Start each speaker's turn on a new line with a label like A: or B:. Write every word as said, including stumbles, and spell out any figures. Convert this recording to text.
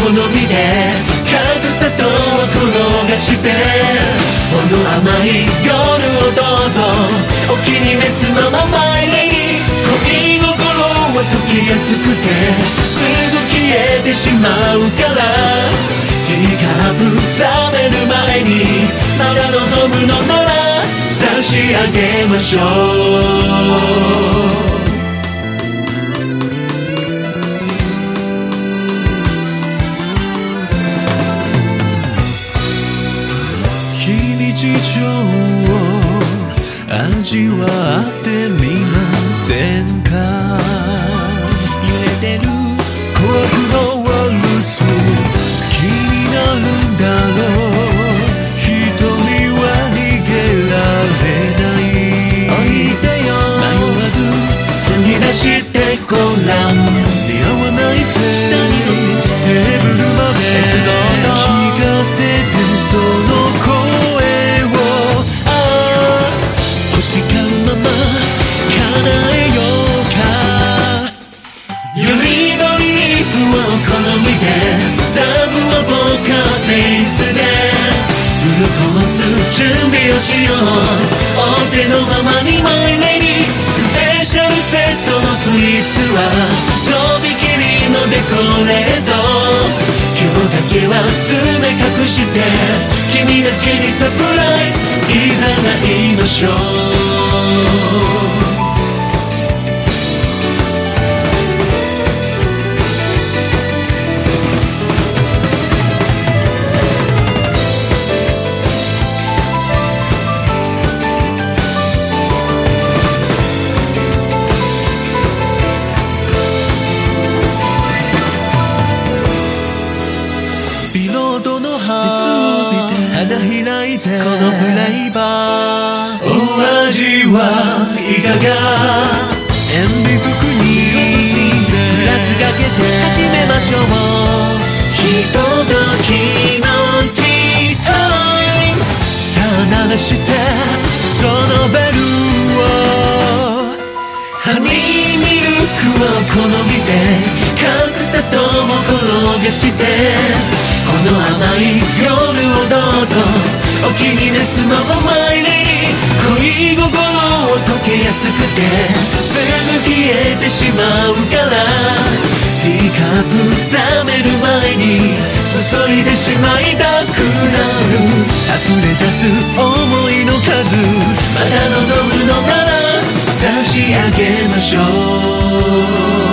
A: 好みで格差と転がしてほんの甘い夜をどうぞお気に召すままマイレディ恋心は溶けやすくてすぐ消えてしまうからティーカップ冷める前にまだ望むのなら差し上げましょう非日常を味わってみませんか揺れてる孤悪のワルツ気になるんだろう一人は逃げられないおいでよ迷わず踏み出してごらん似合わないフェイス下に寄せてテーブルまで聞かせてその声誓うまま叶えようかよりのリーフを好みでサブはポーカーフェイスでフルコース準備をしよう仰せのままにマイレディスペシャルセットのスイーツはとびきりのデコレート今日だけは爪隠して君だけにサプライズいざないましょうビロードの葉花開いてこのフレーバーお味はいかが塩ビ服にグラスかけて始めましょうひとときのティータイムさあ鳴らしてそのベルをハニーミルクを好みで格差とも転がしてこの甘い夜をどうぞお気に召すままマイレディ恋心を溶けやすくてすぐ消えてしまうからティーカップ冷める前に注いでしまいたくなる溢れ出す想いの数まだ望むのなら差し上げましょう